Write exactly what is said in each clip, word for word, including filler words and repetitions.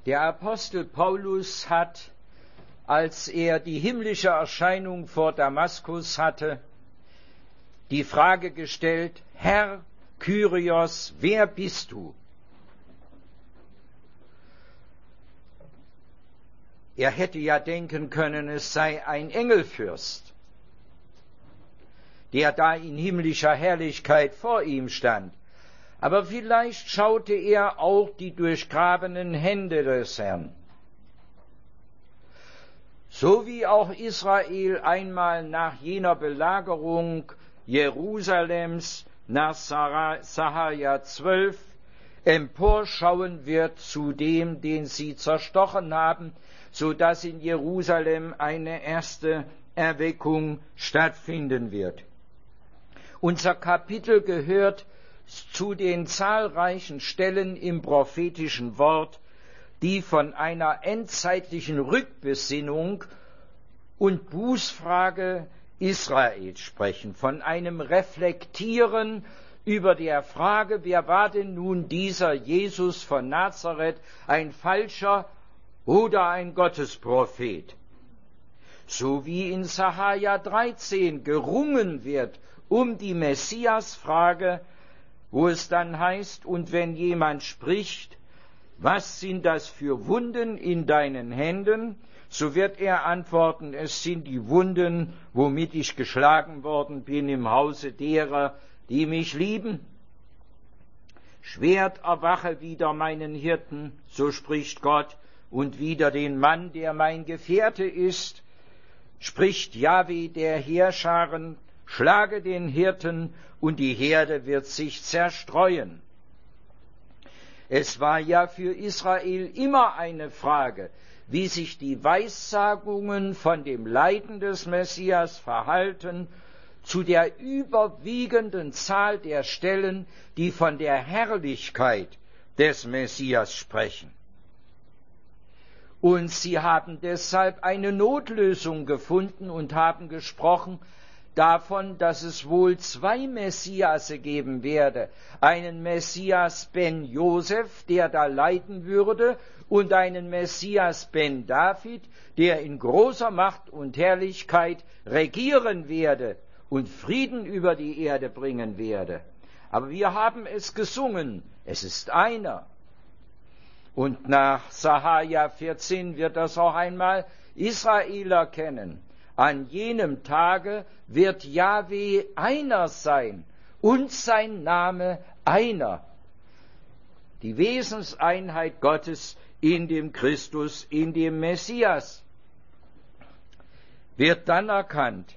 Der Apostel Paulus hat, als er die himmlische Erscheinung vor Damaskus hatte, die Frage gestellt: Herr Kyrios, wer bist du? Er hätte ja denken können, es sei ein Engelfürst, der da in himmlischer Herrlichkeit vor ihm stand. Aber vielleicht schaute er auch die durchgrabenen Hände des Herrn. So wie auch Israel einmal nach jener Belagerung Jerusalems nach Sacharja zwölf emporschauen wird zu dem, den sie zerstochen haben, so dass in Jerusalem eine erste Erweckung stattfinden wird. Unser Kapitel gehört zu den zahlreichen Stellen im prophetischen Wort, die von einer endzeitlichen Rückbesinnung und Bußfrage Israels sprechen, von einem Reflektieren über der Frage, wer war denn nun dieser Jesus von Nazareth, ein falscher oder ein Gottesprophet? So wie in Sacharja dreizehn gerungen wird um die Messiasfrage, wo es dann heißt: Und wenn jemand spricht, was sind das für Wunden in deinen Händen? So wird er antworten: Es sind die Wunden, womit ich geschlagen worden bin im Hause derer, die mich lieben. Schwert erwache wider meinen Hirten, so spricht Gott, und wider den Mann, der mein Gefährte ist, spricht Jahwe der Heerscharen, schlage den Hirten, und die Herde wird sich zerstreuen. Es war ja für Israel immer eine Frage, wie sich die Weissagungen von dem Leiden des Messias verhalten zu der überwiegenden Zahl der Stellen, die von der Herrlichkeit des Messias sprechen. Und sie haben deshalb eine Notlösung gefunden und haben gesprochen davon, dass es wohl zwei Messiase geben werde. Einen Messias ben Josef, der da leiden würde, und einen Messias ben David, der in großer Macht und Herrlichkeit regieren werde und Frieden über die Erde bringen werde. Aber wir haben es gesungen, es ist einer. Und nach Sacharja vierzehn wird das auch einmal Israel erkennen. An jenem Tage wird Jahwe einer sein und sein Name einer. Die Wesenseinheit Gottes in dem Christus, in dem Messias, wird dann erkannt.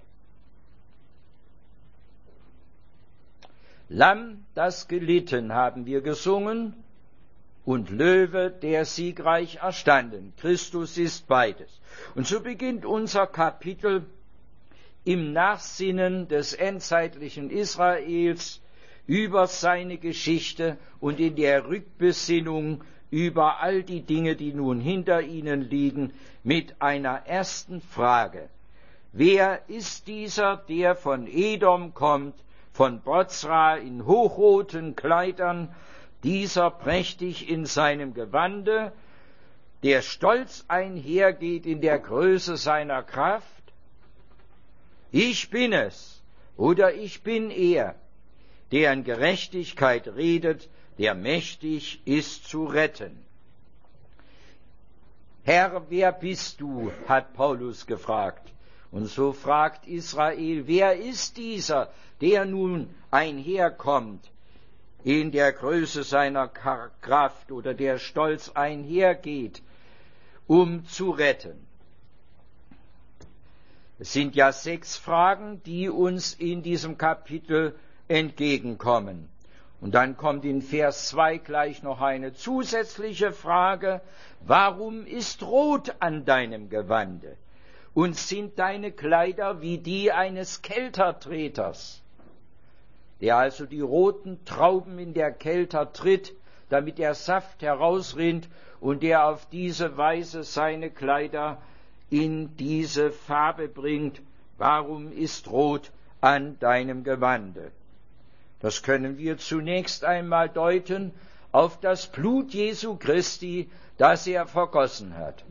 Lamm, das gelitten, haben wir gesungen, und Löwe, der siegreich erstanden. Christus ist beides. Und so beginnt unser Kapitel im Nachsinnen des endzeitlichen Israels über seine Geschichte und in der Rückbesinnung über all die Dinge, die nun hinter ihnen liegen, mit einer ersten Frage. Wer ist dieser, der von Edom kommt, von Bozra in hochroten Kleidern, dieser prächtig in seinem Gewande, der stolz einhergeht in der Größe seiner Kraft? Ich bin es, oder ich bin er, der in Gerechtigkeit redet, der mächtig ist zu retten. Herr, wer bist du? Hat Paulus gefragt. Und so fragt Israel, wer ist dieser, der nun einherkommt in der Größe seiner Kraft oder der stolz einhergeht, um zu retten? Es sind ja sechs Fragen, die uns in diesem Kapitel entgegenkommen. Und dann kommt in Vers zwei gleich noch eine zusätzliche Frage: Warum ist Rot an deinem Gewande? Und sind deine Kleider wie die eines Keltertreters, der also die roten Trauben in der Kelter tritt, damit der Saft herausrinnt, und der auf diese Weise seine Kleider in diese Farbe bringt? Warum ist Rot an deinem Gewande? Das können wir zunächst einmal deuten auf das Blut Jesu Christi, das er vergossen hat.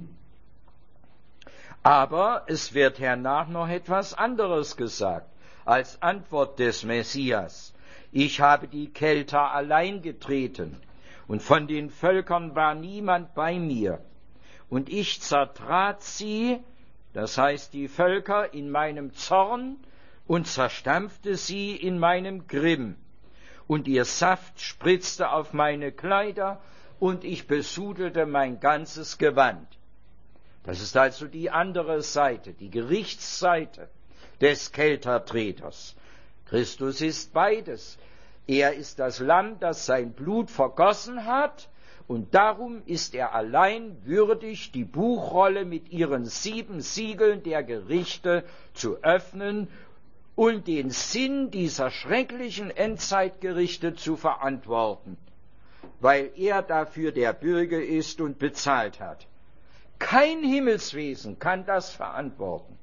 Aber es wird hernach noch etwas anderes gesagt, als Antwort des Messias. Ich habe die Kelter allein getreten, und von den Völkern war niemand bei mir. Und ich zertrat sie, das heißt die Völker, in meinem Zorn und zerstampfte sie in meinem Grimm. Und ihr Saft spritzte auf meine Kleider, und ich besudelte mein ganzes Gewand. Das ist also die andere Seite, die Gerichtsseite des Keltertreters. Christus ist beides. Er ist das Lamm, das sein Blut vergossen hat, und darum ist er allein würdig, die Buchrolle mit ihren sieben Siegeln der Gerichte zu öffnen und den Sinn dieser schrecklichen Endzeitgerichte zu verantworten, weil er dafür der Bürger ist und bezahlt hat. Kein Himmelswesen kann das verantworten.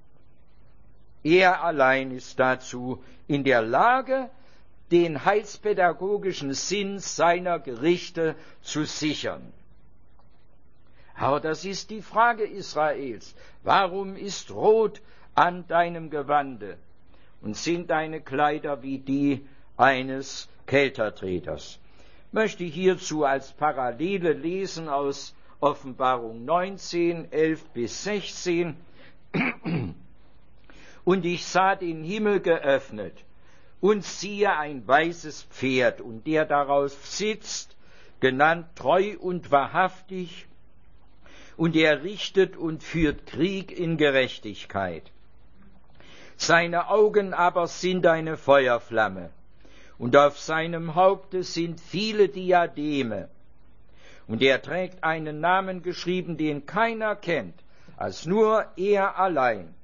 Er allein ist dazu in der Lage, den heilspädagogischen Sinn seiner Gerichte zu sichern. Aber das ist die Frage Israels. Warum ist rot an deinem Gewande und sind deine Kleider wie die eines Keltertreters? Ich möchte hierzu als Parallele lesen aus Offenbarung neunzehn, elf bis sechzehn. Und ich sah den Himmel geöffnet, und siehe ein weißes Pferd, und der darauf sitzt, genannt treu und wahrhaftig, und er richtet und führt Krieg in Gerechtigkeit. Seine Augen aber sind eine Feuerflamme, und auf seinem Haupte sind viele Diademe, und er trägt einen Namen geschrieben, den keiner kennt, als nur er allein.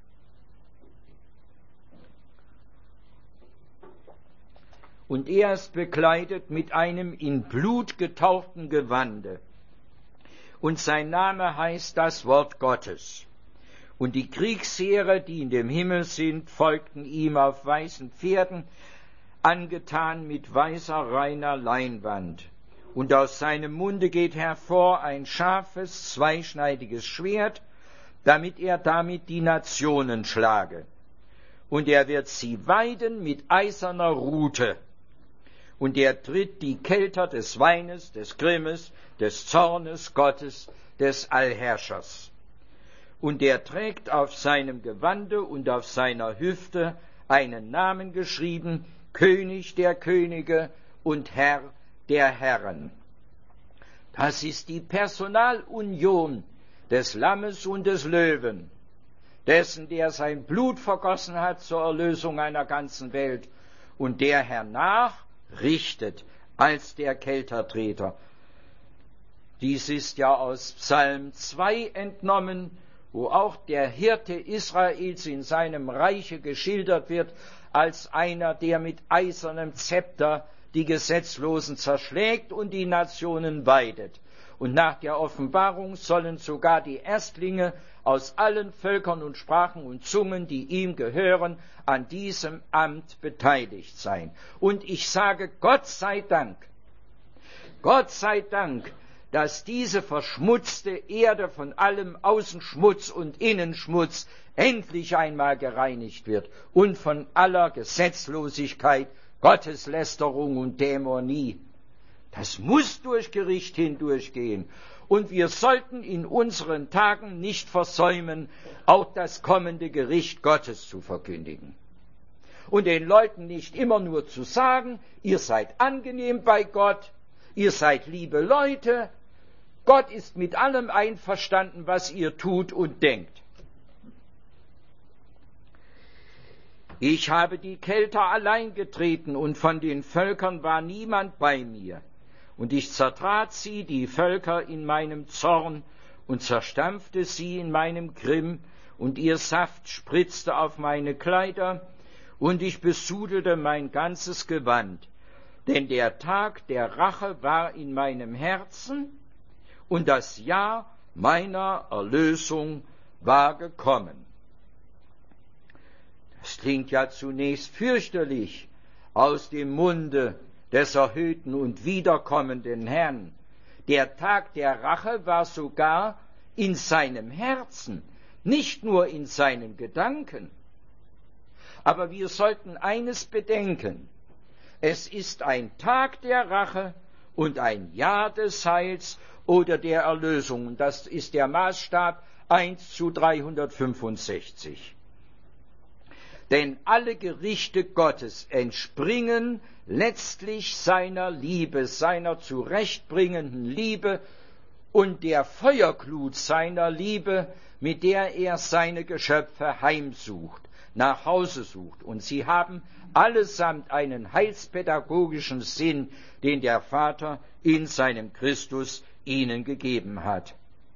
Und er ist bekleidet mit einem in Blut getauchten Gewande. Und sein Name heißt das Wort Gottes. Und die Kriegsheere, die in dem Himmel sind, folgten ihm auf weißen Pferden, angetan mit weißer, reiner Leinwand. Und aus seinem Munde geht hervor ein scharfes, zweischneidiges Schwert, damit er damit die Nationen schlage. Und er wird sie weiden mit eiserner Rute. Und er tritt die Kelter des Weines, des Grimmes, des Zornes Gottes, des Allherrschers. Und er trägt auf seinem Gewande und auf seiner Hüfte einen Namen geschrieben, König der Könige und Herr der Herren. Das ist die Personalunion des Lammes und des Löwen, dessen, der sein Blut vergossen hat zur Erlösung einer ganzen Welt, und der hernach richtet als der Keltertreter. Dies ist ja aus Psalm zwei entnommen, wo auch der Hirte Israels in seinem Reiche geschildert wird als einer, der mit eisernem Zepter die Gesetzlosen zerschlägt und die Nationen weidet. Und nach der Offenbarung sollen sogar die Erstlinge aus allen Völkern und Sprachen und Zungen, die ihm gehören, an diesem Amt beteiligt sein. Und ich sage, Gott sei Dank, Gott sei Dank, dass diese verschmutzte Erde von allem Außenschmutz und Innenschmutz endlich einmal gereinigt wird und von aller Gesetzlosigkeit, Gotteslästerung und Dämonie. Das muss durch Gericht hindurchgehen. Und wir sollten in unseren Tagen nicht versäumen, auch das kommende Gericht Gottes zu verkündigen. Und den Leuten nicht immer nur zu sagen, ihr seid angenehm bei Gott, ihr seid liebe Leute, Gott ist mit allem einverstanden, was ihr tut und denkt. Ich habe die Kelter allein getreten, und von den Völkern war niemand bei mir. Und ich zertrat sie, die Völker, in meinem Zorn und zerstampfte sie in meinem Grimm, und ihr Saft spritzte auf meine Kleider, und ich besudelte mein ganzes Gewand. Denn der Tag der Rache war in meinem Herzen, und das Jahr meiner Erlösung war gekommen. Das klingt ja zunächst fürchterlich aus dem Munde des erhöhten und wiederkommenden Herrn. Der Tag der Rache war sogar in seinem Herzen, nicht nur in seinen Gedanken. Aber wir sollten eines bedenken: Es ist ein Tag der Rache und ein Jahr des Heils oder der Erlösung. Das ist der Maßstab eins zu dreihundertfünfundsechzig. Denn alle Gerichte Gottes entspringen letztlich seiner Liebe, seiner zurechtbringenden Liebe und der Feuerglut seiner Liebe, mit der er seine Geschöpfe heimsucht, nach Hause sucht. Und sie haben allesamt einen heilspädagogischen Sinn, den der Vater in seinem Christus ihnen gegeben hat.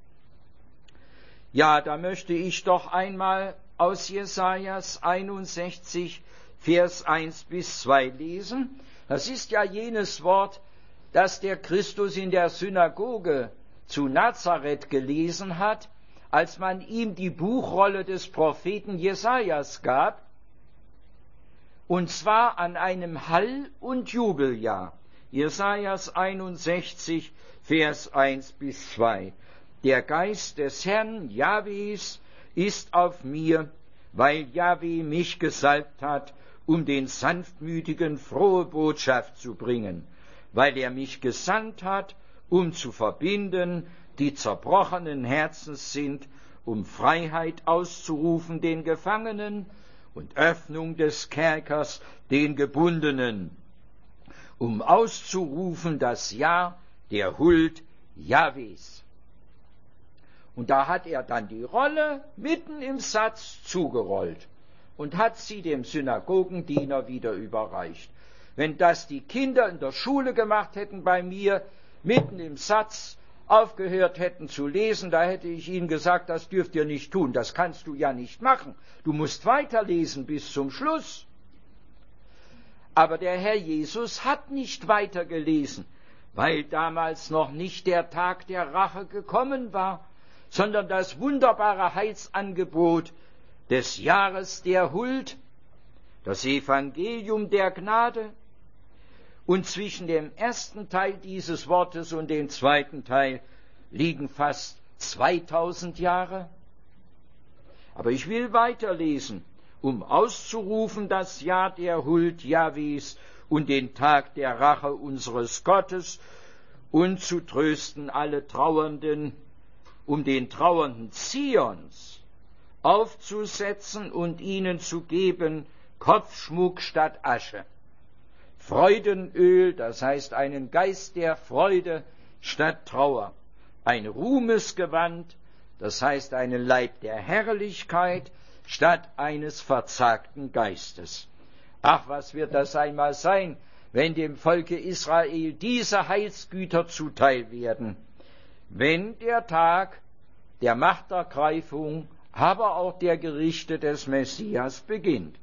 Ja, da möchte ich doch einmal aus Jesajas einundsechzig, Vers eins bis zwei lesen. Das ist ja jenes Wort, das der Christus in der Synagoge zu Nazareth gelesen hat, als man ihm die Buchrolle des Propheten Jesajas gab, und zwar an einem Hall- und Jubeljahr. Jesajas einundsechzig, Vers eins bis zwei. Der Geist des Herrn Jahwes ist auf mir, weil Jahwe mich gesalbt hat, um den Sanftmütigen frohe Botschaft zu bringen, weil er mich gesandt hat, um zu verbinden, die zerbrochenen Herzens sind, um Freiheit auszurufen den Gefangenen und Öffnung des Kerkers den Gebundenen, um auszurufen das Jahr der Huld Jahwes. Und da hat er dann die Rolle mitten im Satz zugerollt und hat sie dem Synagogendiener wieder überreicht. Wenn das die Kinder in der Schule gemacht hätten bei mir, mitten im Satz aufgehört hätten zu lesen, da hätte ich ihnen gesagt, das dürft ihr nicht tun, das kannst du ja nicht machen. Du musst weiterlesen bis zum Schluss. Aber der Herr Jesus hat nicht weitergelesen, weil damals noch nicht der Tag der Rache gekommen war, sondern das wunderbare Heilsangebot des Jahres der Huld, das Evangelium der Gnade. Und zwischen dem ersten Teil dieses Wortes und dem zweiten Teil liegen fast zweitausend Jahre. Aber ich will weiterlesen, um auszurufen das Jahr der Huld Jahwes und den Tag der Rache unseres Gottes und zu trösten alle Trauernden, um den Trauernden Zions aufzusetzen und ihnen zu geben Kopfschmuck statt Asche, Freudenöl, das heißt einen Geist der Freude statt Trauer, ein Ruhmesgewand, das heißt einen Leib der Herrlichkeit statt eines verzagten Geistes. Ach, was wird das einmal sein, wenn dem Volke Israel diese Heilsgüter zuteil werden, wenn der Tag der Machtergreifung, aber auch der Gerichte des Messias beginnt.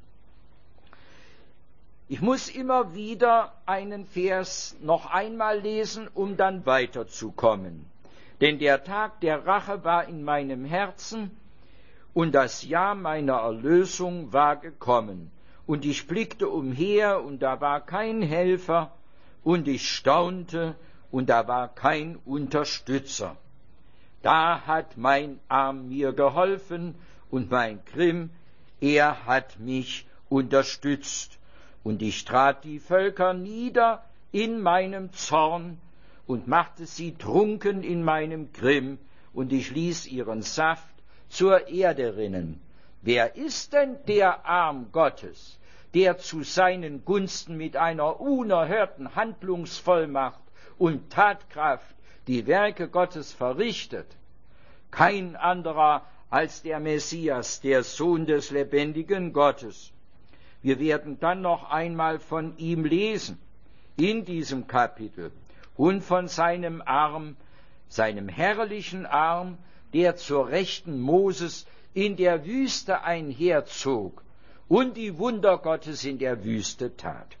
Ich muss immer wieder einen Vers noch einmal lesen, um dann weiterzukommen. Denn der Tag der Rache war in meinem Herzen und das Jahr meiner Erlösung war gekommen. Und ich blickte umher und da war kein Helfer und ich staunte und da war kein Unterstützer. Da hat mein Arm mir geholfen und mein Grimm, er hat mich unterstützt. Und ich trat die Völker nieder in meinem Zorn und machte sie trunken in meinem Grimm, und ich ließ ihren Saft zur Erde rinnen. Wer ist denn der Arm Gottes, der zu seinen Gunsten mit einer unerhörten Handlungsvollmacht und Tatkraft die Werke Gottes verrichtet? Kein anderer als der Messias, der Sohn des lebendigen Gottes. Wir werden dann noch einmal von ihm lesen, in diesem Kapitel, und von seinem Arm, seinem herrlichen Arm, der zur Rechten Moses in der Wüste einherzog und die Wunder Gottes in der Wüste tat.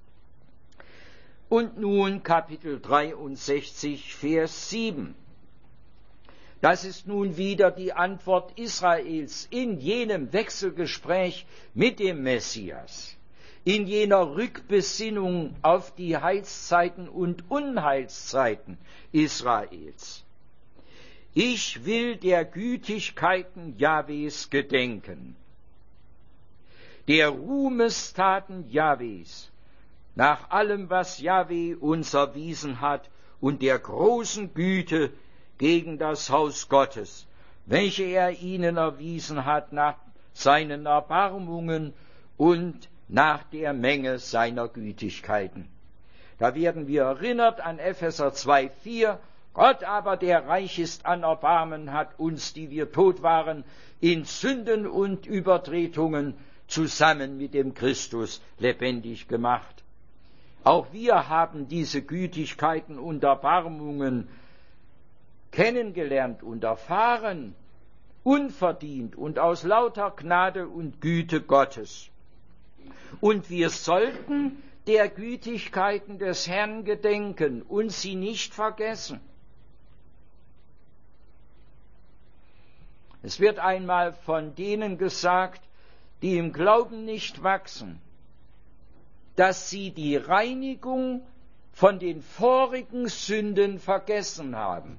Und nun Kapitel dreiundsechzig, Vers sieben. Das ist nun wieder die Antwort Israels in jenem Wechselgespräch mit dem Messias. in jener Rückbesinnung auf die Heilszeiten und Unheilszeiten Israels. Ich will der Gütigkeiten Jahwes gedenken, der Ruhmestaten Jahwes, nach allem, was Jahwe uns erwiesen hat, und der großen Güte gegen das Haus Gottes, welche er ihnen erwiesen hat nach seinen Erbarmungen und nach der Menge seiner Gütigkeiten. Da werden wir erinnert an Epheser zwei vier, Gott aber, der reich ist an Erbarmen, hat uns, die wir tot waren, in Sünden und Übertretungen zusammen mit dem Christus lebendig gemacht. Auch wir haben diese Gütigkeiten und Erbarmungen kennengelernt und erfahren, unverdient und aus lauter Gnade und Güte Gottes. Und wir sollten der Gütigkeiten des Herrn gedenken und sie nicht vergessen. Es wird einmal von denen gesagt, die im Glauben nicht wachsen, dass sie die Reinigung von den vorigen Sünden vergessen haben.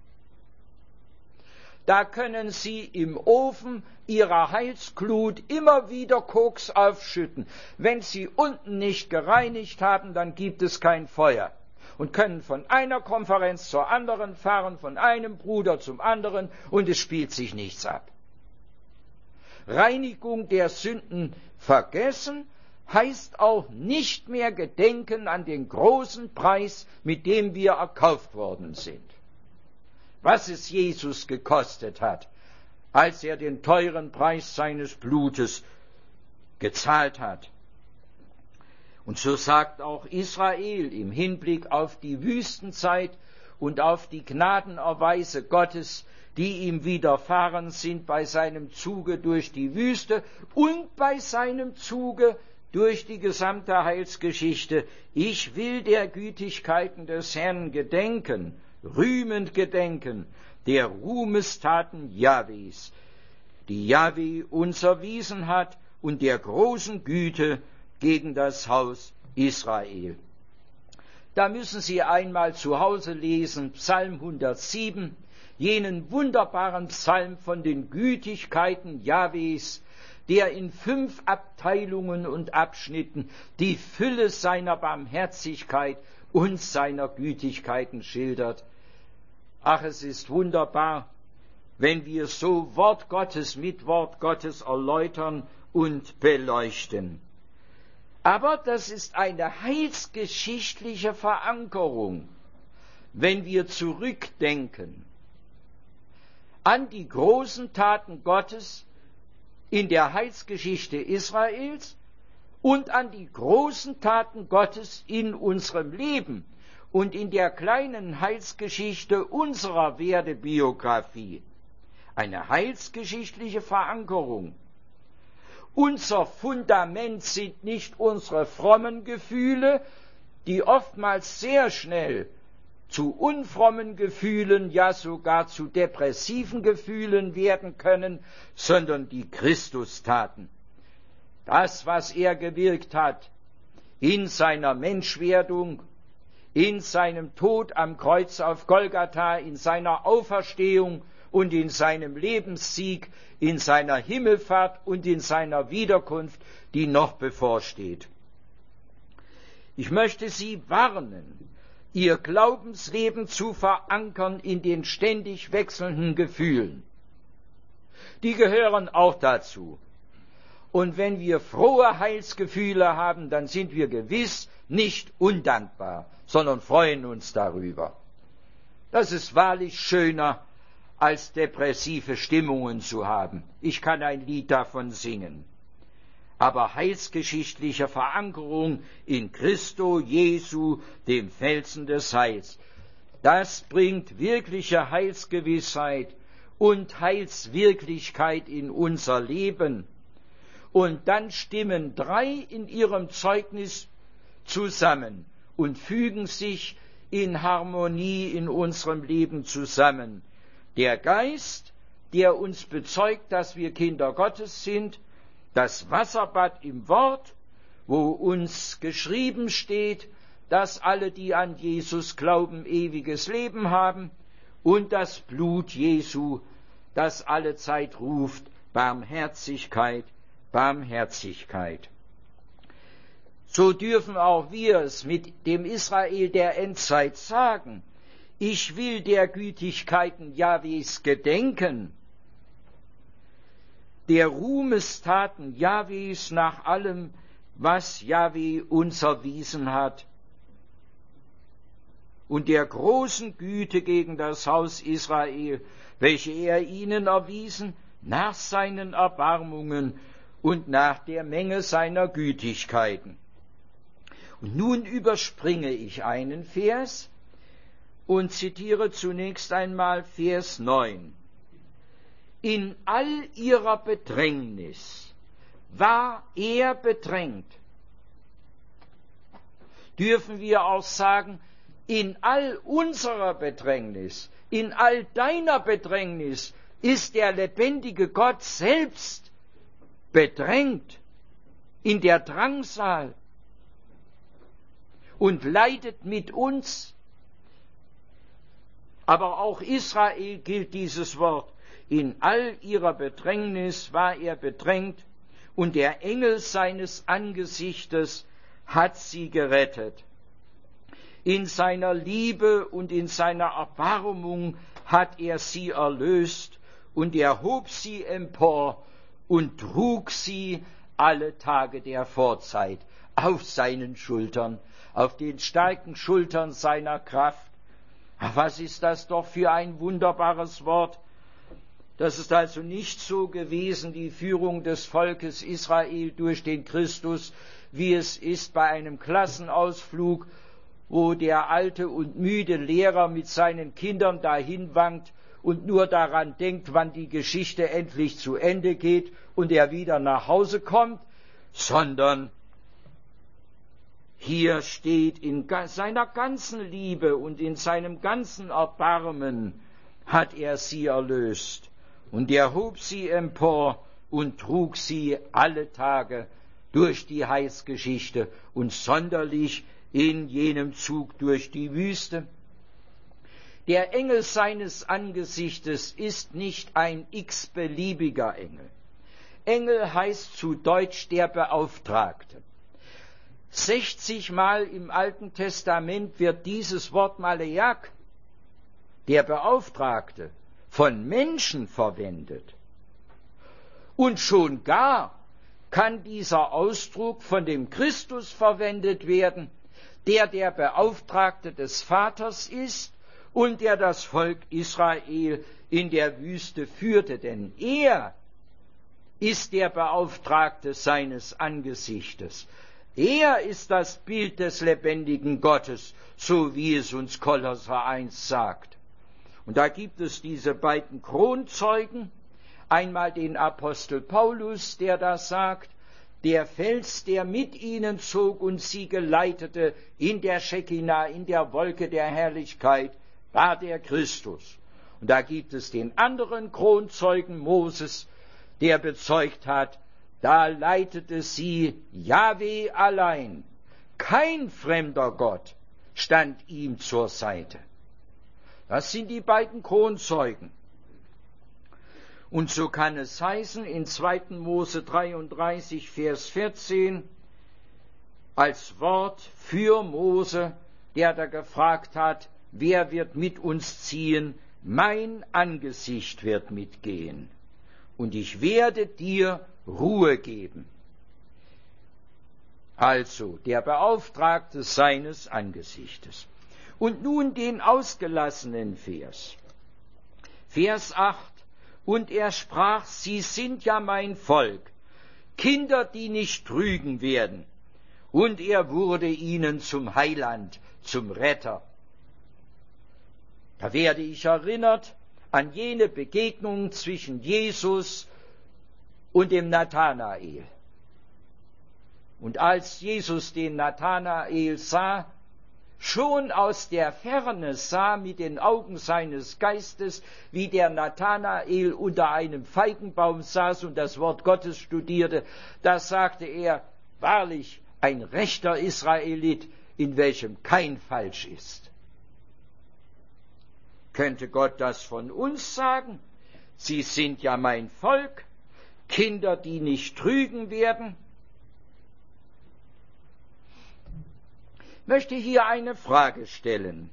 Da können sie im Ofen ihrer Heilsglut immer wieder Koks aufschütten. Wenn sie unten nicht gereinigt haben, dann gibt es kein Feuer. Und können von einer Konferenz zur anderen fahren, von einem Bruder zum anderen, und es spielt sich nichts ab. Reinigung der Sünden vergessen heißt auch nicht mehr gedenken an den großen Preis, mit dem wir erkauft worden sind. Was es Jesus gekostet hat, als er den teuren Preis seines Blutes gezahlt hat. Und so sagt auch Israel im Hinblick auf die Wüstenzeit und auf die Gnadenerweise Gottes, die ihm widerfahren sind bei seinem Zuge durch die Wüste und bei seinem Zuge durch die gesamte Heilsgeschichte: Ich will der Gütigkeiten des Herrn gedenken, rühmend gedenken, der Ruhmestaten Jahwes, die Jahwe uns erwiesen hat, und der großen Güte gegen das Haus Israel. Da müssen Sie einmal zu Hause lesen, Psalm hundertsieben, jenen wunderbaren Psalm von den Gütigkeiten Jahwes, der in fünf Abteilungen und Abschnitten die Fülle seiner Barmherzigkeit und seiner Gütigkeiten schildert. Ach, es ist wunderbar, wenn wir so Wort Gottes mit Wort Gottes erläutern und beleuchten. Aber das ist eine heilsgeschichtliche Verankerung, wenn wir zurückdenken an die großen Taten Gottes in der Heilsgeschichte Israels und an die großen Taten Gottes in unserem Leben und in der kleinen Heilsgeschichte unserer Werdebiografie. Eine heilsgeschichtliche Verankerung. Unser Fundament sind nicht unsere frommen Gefühle, die oftmals sehr schnell zu unfrommen Gefühlen, ja sogar zu depressiven Gefühlen werden können, sondern die Christustaten. Das, was er gewirkt hat in seiner Menschwerdung, in seinem Tod am Kreuz auf Golgatha, in seiner Auferstehung und in seinem Lebenssieg, in seiner Himmelfahrt und in seiner Wiederkunft, die noch bevorsteht. Ich möchte Sie warnen, Ihr Glaubensleben zu verankern in den ständig wechselnden Gefühlen. Die gehören auch dazu. Und wenn wir frohe Heilsgefühle haben, dann sind wir gewiss nicht undankbar, sondern freuen uns darüber. Das ist wahrlich schöner, als depressive Stimmungen zu haben. Ich kann ein Lied davon singen. Aber heilsgeschichtliche Verankerung in Christo Jesu, dem Felsen des Heils, das bringt wirkliche Heilsgewissheit und Heilswirklichkeit in unser Leben. Und dann stimmen drei in ihrem Zeugnis zusammen und fügen sich in Harmonie in unserem Leben zusammen. Der Geist, der uns bezeugt, dass wir Kinder Gottes sind, das Wasserbad im Wort, wo uns geschrieben steht, dass alle, die an Jesus glauben, ewiges Leben haben, und das Blut Jesu, das alle Zeit ruft, Barmherzigkeit, Barmherzigkeit. So dürfen auch wir es mit dem Israel der Endzeit sagen: Ich will der Gütigkeiten Jahwes gedenken, der Ruhmestaten Jahwes nach allem, was Jahwe uns erwiesen hat, und der großen Güte gegen das Haus Israel, welche er ihnen erwiesen, nach seinen Erbarmungen und nach der Menge seiner Gütigkeiten. Und nun überspringe ich einen Vers und zitiere zunächst einmal Vers neun. In all ihrer Bedrängnis war er bedrängt. Dürfen wir auch sagen, in all unserer Bedrängnis, in all deiner Bedrängnis ist der lebendige Gott selbst bedrängt in der Drangsal und leidet mit uns. Aber auch Israel gilt dieses Wort. In all ihrer Bedrängnis war er bedrängt, und der Engel seines Angesichtes hat sie gerettet. In seiner Liebe und in seiner Erbarmung hat er sie erlöst, und er hob sie empor und trug sie alle Tage der Vorzeit auf seinen Schultern, auf den starken Schultern seiner Kraft. Ach, was ist das doch für ein wunderbares Wort! Das ist also nicht so gewesen, die Führung des Volkes Israel durch den Christus, wie es ist bei einem Klassenausflug, wo der alte und müde Lehrer mit seinen Kindern dahin wankt und nur daran denkt, wann die Geschichte endlich zu Ende geht und er wieder nach Hause kommt, sondern hier steht, in seiner ganzen Liebe und in seinem ganzen Erbarmen hat er sie erlöst. Und er hob sie empor und trug sie alle Tage durch die Heilsgeschichte und sonderlich in jenem Zug durch die Wüste. Der Engel seines Angesichtes ist nicht ein x-beliebiger Engel. Engel heißt zu Deutsch der Beauftragte. sechzigmal im Alten Testament wird dieses Wort Maleach, der Beauftragte, von Menschen verwendet. Und schon gar kann dieser Ausdruck von dem Christus verwendet werden, der der Beauftragte des Vaters ist und der das Volk Israel in der Wüste führte, denn er ist der Beauftragte seines Angesichtes. Er ist das Bild des lebendigen Gottes, so wie es uns Kolosser eins sagt. Und da gibt es diese beiden Kronzeugen, einmal den Apostel Paulus, der da sagt, der Fels, der mit ihnen zog und sie geleitete in der Schekina, in der Wolke der Herrlichkeit, war der Christus. Und da gibt es den anderen Kronzeugen Moses, der bezeugt hat, da leitete sie Jahwe allein. Kein fremder Gott stand ihm zur Seite. Das sind die beiden Kronzeugen. Und so kann es heißen in zweiten Mose dreiunddreißig, Vers vierzehn, als Wort für Mose, der da gefragt hat, wer wird mit uns ziehen? Mein Angesicht wird mitgehen. Und ich werde dir Ruhe geben. Also der Beauftragte seines Angesichtes. Und nun den ausgelassenen Vers. Vers acht. Und er sprach, sie sind ja mein Volk, Kinder, die nicht trügen werden. Und er wurde ihnen zum Heiland, zum Retter. Da werde ich erinnert an jene Begegnung zwischen Jesus und dem Nathanael. Und als Jesus den Nathanael sah, schon aus der Ferne sah mit den Augen seines Geistes, wie der Nathanael unter einem Feigenbaum saß und das Wort Gottes studierte, da sagte er, wahrlich, ein rechter Israelit, in welchem kein Falsch ist. Könnte Gott das von uns sagen? Sie sind ja mein Volk, Kinder, die nicht trügen werden. Ich möchte hier eine Frage stellen.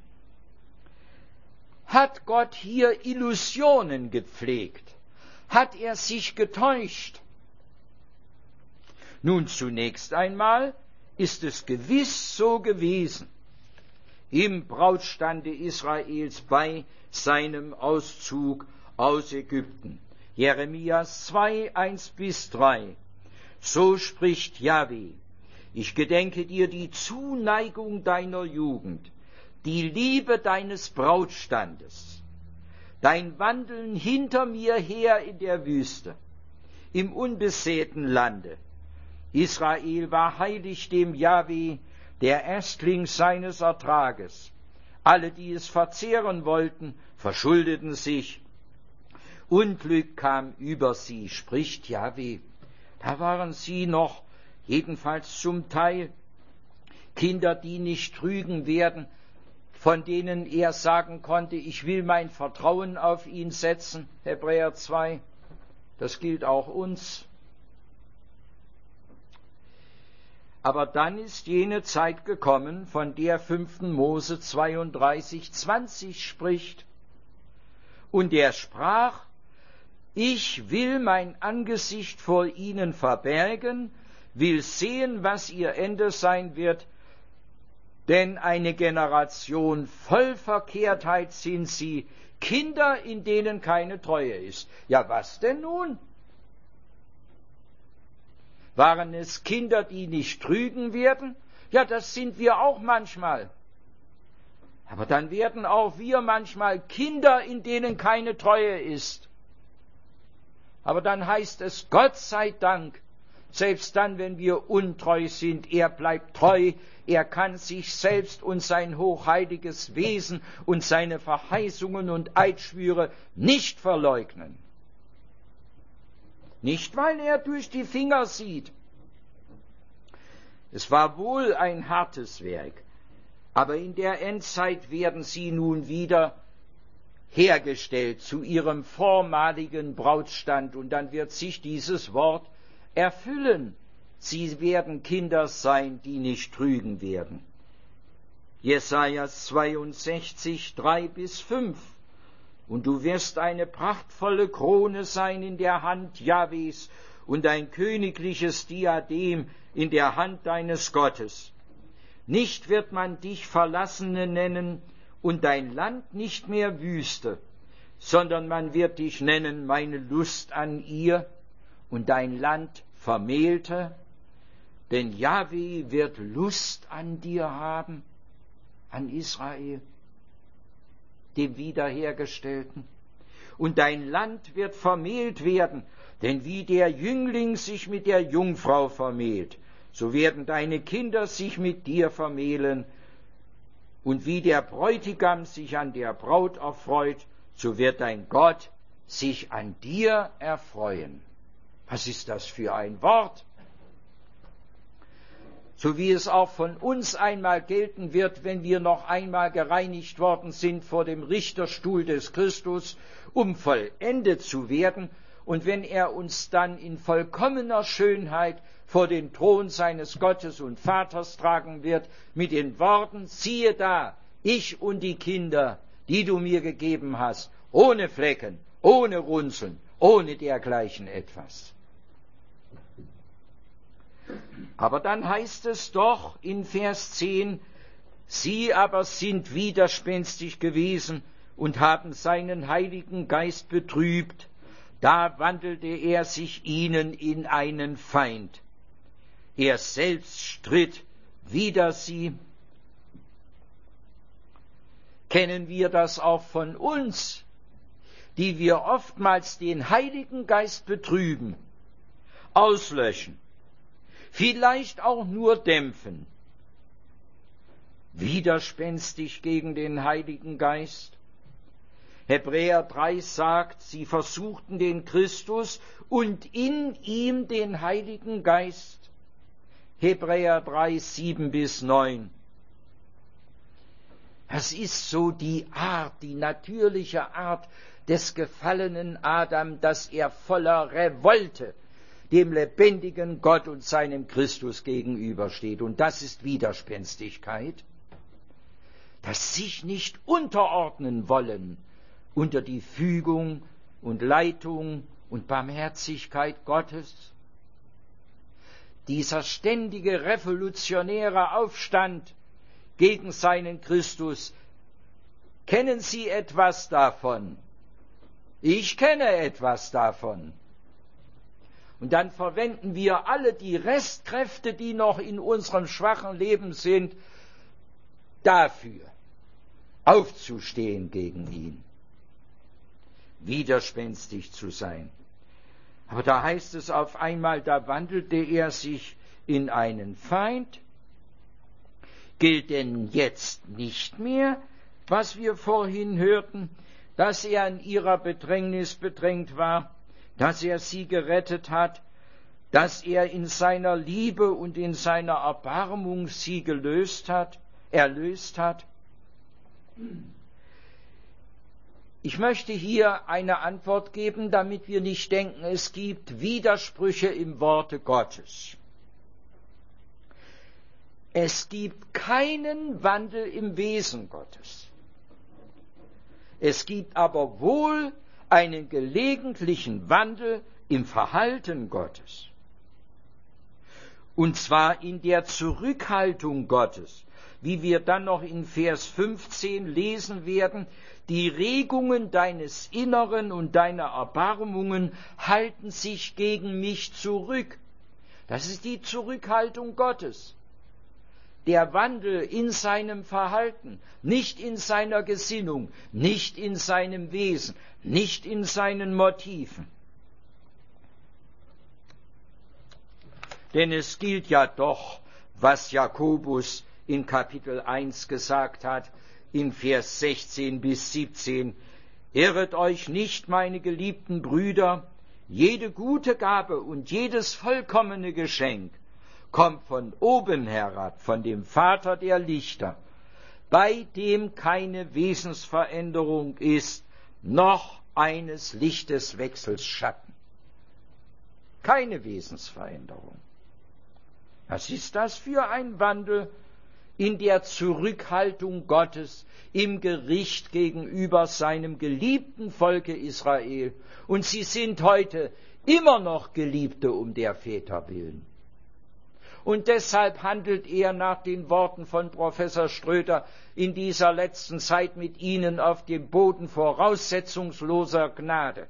Hat Gott hier Illusionen gepflegt? Hat er sich getäuscht? Nun, zunächst einmal ist es gewiss so gewesen, im Brautstande Israels bei seinem Auszug aus Ägypten. Jeremia zwei, eins bis drei. So spricht Jahwe: Ich gedenke dir die Zuneigung deiner Jugend, die Liebe deines Brautstandes, dein Wandeln hinter mir her in der Wüste, im unbesäten Lande. Israel war heilig dem Jahwe, der Erstling seines Ertrages. Alle, die es verzehren wollten, verschuldeten sich. Unglück kam über sie, spricht Jahwe. Da waren sie noch, jedenfalls zum Teil, Kinder, die nicht trügen werden, von denen er sagen konnte, ich will mein Vertrauen auf ihn setzen, Hebräer zwei. Das gilt auch uns. Aber dann ist jene Zeit gekommen, von der fünften Mose zweiunddreißig, zwanzig spricht. Und er sprach: Ich will mein Angesicht vor ihnen verbergen, will sehen, was ihr Ende sein wird, denn eine Generation voll Verkehrtheit sind sie, Kinder, in denen keine Treue ist. Ja, was denn nun? Waren es Kinder, die nicht trügen werden? Ja, das sind wir auch manchmal. Aber dann werden auch wir manchmal Kinder, in denen keine Treue ist. Aber dann heißt es, Gott sei Dank, selbst dann, wenn wir untreu sind, er bleibt treu, er kann sich selbst und sein hochheiliges Wesen und seine Verheißungen und Eidschwüre nicht verleugnen. Nicht, weil er durch die Finger sieht. Es war wohl ein hartes Werk, aber in der Endzeit werden sie nun wieder hergestellt zu ihrem vormaligen Brautstand, und dann wird sich dieses Wort erfüllen. Sie werden Kinder sein, die nicht trügen werden. Jesaja zweiundsechzig, drei bis fünf. Und du wirst eine prachtvolle Krone sein in der Hand Jahwes und ein königliches Diadem in der Hand deines Gottes. Nicht wird man dich Verlassene nennen und dein Land nicht mehr Wüste, sondern man wird dich nennen meine Lust an ihr und dein Land Vermählte, denn Jahwe wird Lust an dir haben, an Israel, dem Wiederhergestellten. Und dein Land wird vermählt werden, denn wie der Jüngling sich mit der Jungfrau vermählt, so werden deine Kinder sich mit dir vermählen. Und wie der Bräutigam sich an der Braut erfreut, so wird dein Gott sich an dir erfreuen. Was ist das für ein Wort? So wie es auch von uns einmal gelten wird, wenn wir noch einmal gereinigt worden sind vor dem Richterstuhl des Christus, um vollendet zu werden, und wenn er uns dann in vollkommener Schönheit vor den Thron seines Gottes und Vaters tragen wird, mit den Worten, siehe da, ich und die Kinder, die du mir gegeben hast, ohne Flecken, ohne Runzeln, ohne dergleichen etwas. Aber dann heißt es doch in Vers zehn, sie aber sind widerspenstig gewesen und haben seinen Heiligen Geist betrübt, da wandelte er sich ihnen in einen Feind. Er selbst stritt wider sie. Kennen wir das auch von uns, die wir oftmals den Heiligen Geist betrüben, auslöschen, vielleicht auch nur dämpfen, widerspenstig gegen den Heiligen Geist? Hebräer drei sagt, sie versuchten den Christus und in ihm den Heiligen Geist. Hebräer drei, sieben bis neun. Das ist so die Art, die natürliche Art des gefallenen Adam, dass er voller Revolte dem lebendigen Gott und seinem Christus gegenübersteht. Und das ist Widerspenstigkeit. Das sich nicht unterordnen wollen unter die Fügung und Leitung und Barmherzigkeit Gottes. Dieser ständige revolutionäre Aufstand gegen seinen Christus. Kennen Sie etwas davon? Ich kenne etwas davon. Und dann verwenden wir alle die Restkräfte, die noch in unserem schwachen Leben sind, dafür, aufzustehen gegen ihn, widerspenstig zu sein. Aber da heißt es auf einmal, da wandelte er sich in einen Feind. Gilt denn jetzt nicht mehr, was wir vorhin hörten, dass er in ihrer Bedrängnis bedrängt war, dass er sie gerettet hat, dass er in seiner Liebe und in seiner Erbarmung sie gelöst hat, erlöst hat? Ich möchte hier eine Antwort geben, damit wir nicht denken, es gibt Widersprüche im Worte Gottes. Es gibt keinen Wandel im Wesen Gottes. Es gibt aber wohl einen gelegentlichen Wandel im Verhalten Gottes. Und zwar in der Zurückhaltung Gottes, wie wir dann noch in Vers fünfzehn lesen werden: Die Regungen deines Inneren und deiner Erbarmungen halten sich gegen mich zurück. Das ist die Zurückhaltung Gottes. Der Wandel in seinem Verhalten, nicht in seiner Gesinnung, nicht in seinem Wesen, nicht in seinen Motiven. Denn es gilt ja doch, was Jakobus in Kapitel eins gesagt hat, in Vers sechzehn bis siebzehn. Irret euch nicht, meine geliebten Brüder, jede gute Gabe und jedes vollkommene Geschenk kommt von oben herab, von dem Vater der Lichter, bei dem keine Wesensveränderung ist, noch eines Lichteswechsels Schatten. Keine Wesensveränderung. Was ist das für ein Wandel in der Zurückhaltung Gottes im Gericht gegenüber seinem geliebten Volke Israel? Und sie sind heute immer noch Geliebte um der Väter willen. Und deshalb handelt er nach den Worten von Professor Ströter in dieser letzten Zeit mit ihnen auf dem Boden voraussetzungsloser Gnade.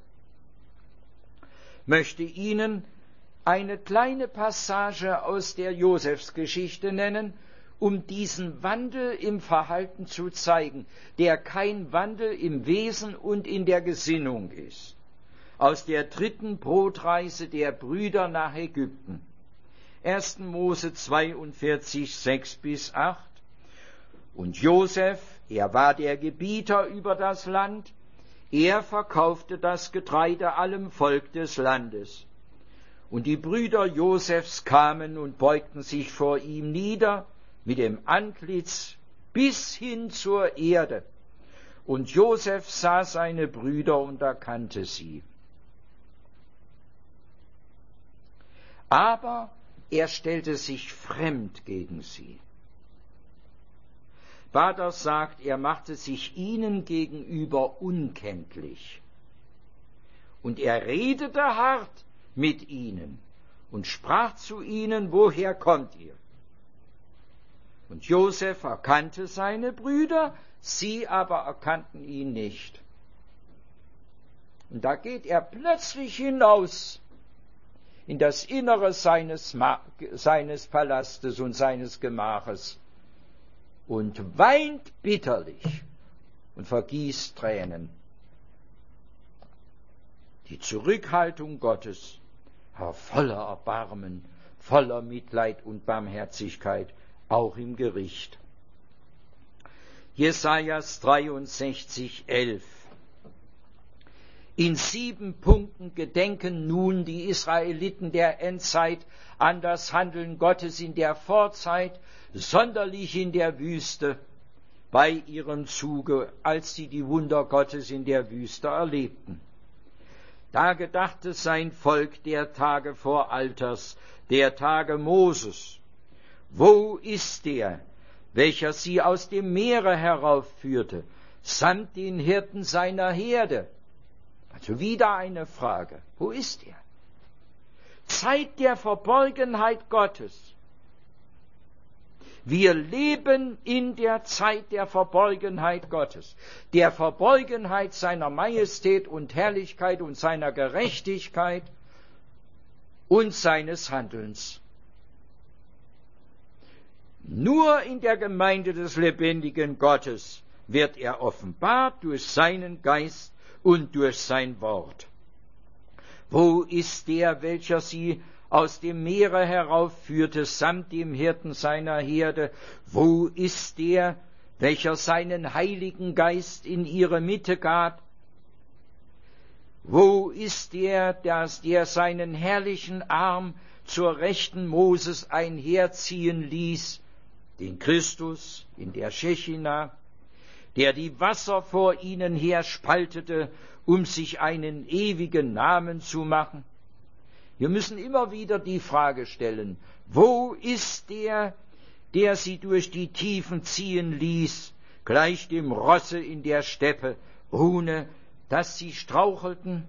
Möchte Ihnen eine kleine Passage aus der Josefsgeschichte nennen, um diesen Wandel im Verhalten zu zeigen, der kein Wandel im Wesen und in der Gesinnung ist. Aus der dritten Brotreise der Brüder nach Ägypten. erster Mose zweiundvierzig, sechs bis acht. Und Josef, er war der Gebieter über das Land, er verkaufte das Getreide allem Volk des Landes. Und die Brüder Josefs kamen und beugten sich vor ihm nieder, mit dem Antlitz bis hin zur Erde. Und Josef sah seine Brüder und erkannte sie. Aber er stellte sich fremd gegen sie. Bader sagt, er machte sich ihnen gegenüber unkenntlich. Und er redete hart mit ihnen und sprach zu ihnen: Woher kommt ihr? Und Josef erkannte seine Brüder, sie aber erkannten ihn nicht. Und da geht er plötzlich hinaus in das Innere seines, seines Palastes und seines Gemaches und weint bitterlich und vergießt Tränen. Die Zurückhaltung Gottes, aber voller Erbarmen, voller Mitleid und Barmherzigkeit, auch im Gericht. Jesajas dreiundsechzig, elf. In sieben Punkten gedenken nun die Israeliten der Endzeit an das Handeln Gottes in der Vorzeit, sonderlich in der Wüste, bei ihrem Zuge, als sie die Wunder Gottes in der Wüste erlebten. Da gedachte sein Volk der Tage vor Alters, der Tage Moses. Wo ist der, welcher sie aus dem Meere heraufführte, samt den Hirten seiner Herde? Also wieder eine Frage. Wo ist er? Zeit der Verborgenheit Gottes. Wir leben in der Zeit der Verborgenheit Gottes, der Verborgenheit seiner Majestät und Herrlichkeit und seiner Gerechtigkeit und seines Handelns. Nur in der Gemeinde des lebendigen Gottes wird er offenbart durch seinen Geist und durch sein Wort. Wo ist der, welcher sie aus dem Meere heraufführte, samt dem Hirten seiner Herde? Wo ist der, welcher seinen Heiligen Geist in ihre Mitte gab? Wo ist der, dass der seinen herrlichen Arm zur Rechten Moses einherziehen ließ, den Christus in der Schechina, der die Wasser vor ihnen her spaltete, um sich einen ewigen Namen zu machen? Wir müssen immer wieder die Frage stellen, wo ist der, der sie durch die Tiefen ziehen ließ, gleich dem Rosse in der Steppe, ohne dass sie strauchelten?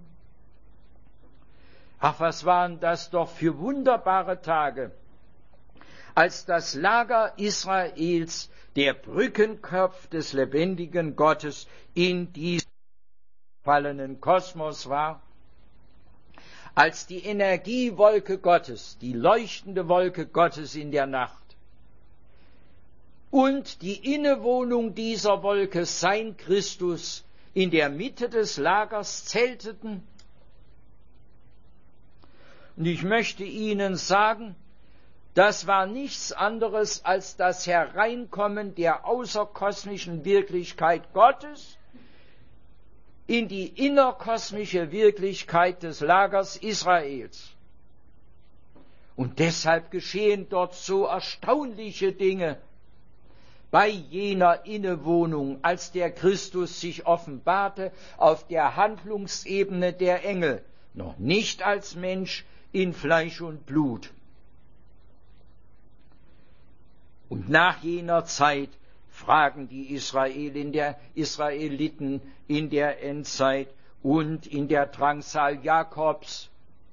Ach, was waren das doch für wunderbare Tage, als das Lager Israels der Brückenkopf des lebendigen Gottes in diesem gefallenen Kosmos war, als die Energiewolke Gottes, die leuchtende Wolke Gottes in der Nacht und die Innewohnung dieser Wolke, sein Christus, in der Mitte des Lagers zelteten. Und ich möchte Ihnen sagen, das war nichts anderes als das Hereinkommen der außerkosmischen Wirklichkeit Gottes in die innerkosmische Wirklichkeit des Lagers Israels. Und deshalb geschehen dort so erstaunliche Dinge bei jener Innewohnung, als der Christus sich offenbarte auf der Handlungsebene der Engel, noch nicht als Mensch in Fleisch und Blut. Und nach jener Zeit fragen die Israeliten, der Israeliten in der Endzeit und in der Drangsal Jakobs.